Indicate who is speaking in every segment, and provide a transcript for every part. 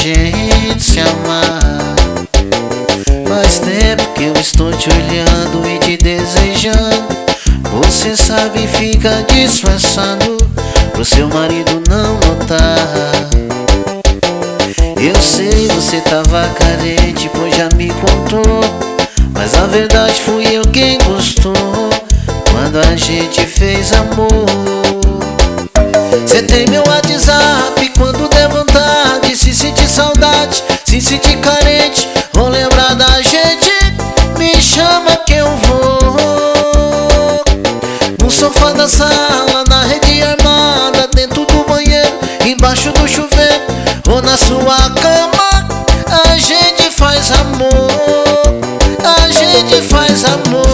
Speaker 1: gente se amar. Faz tempo que eu estou te olhando e te desejando. Você sabe e fica disfarçando pro seu marido não notar. Eu sei, você tava carente, pois já me contou, mas na verdade fui eu quem gostou quando a gente fez amor. Cê tem meu WhatsApp, quando der vontade, se sentir saudade, se sentir carente, ou lembrar da gente, me chama que eu vou. No sofá da sala, na rede armada, dentro do banheiro, embaixo do chuveiro, ou na sua cama, a gente faz amor, a gente faz amor.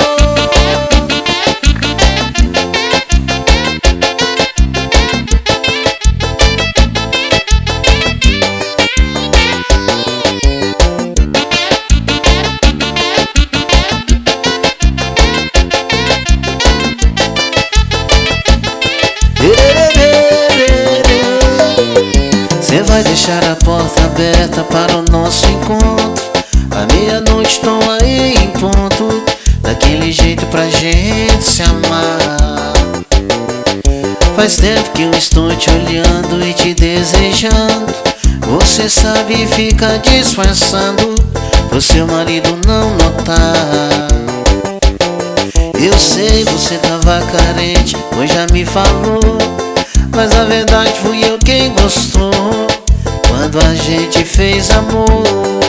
Speaker 1: Cê vai deixar a porta aberta para o nosso encontro. À meia-noite tô aí em ponto, daquele jeito pra gente se amar. Faz tempo que eu estou te olhando e te desejando. Você sabe e fica disfarçando pro seu marido não notar. Eu sei, você tava carente, pois já me falou, mas na verdade fui eu quem gostou quando a gente fez amor.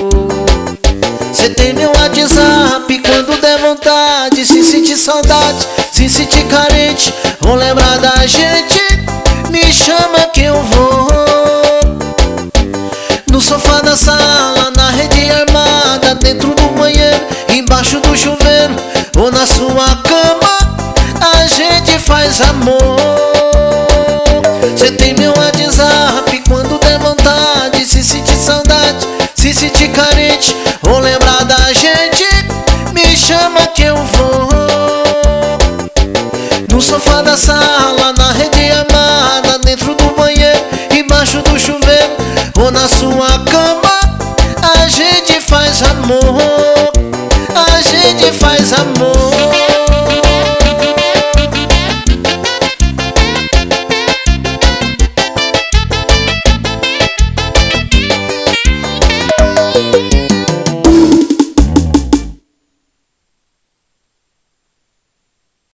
Speaker 1: Cê tem meu WhatsApp, quando der vontade, se sentir saudade, se sentir carente, ou lembrar da gente, me chama que eu vou. No sofá da sala, na rede armada, dentro do banheiro, embaixo do chuveiro, ou na sua cama, a gente faz amor. Cê tem meu WhatsApp, quando der vontade, se sentir saudade, se sentir carente, ou lembrar da gente, me chama que eu vou. No sofá da sala, na rede armada, dentro do banheiro, embaixo do chuveiro, ou na sua cama, a gente faz amor, a gente faz amor.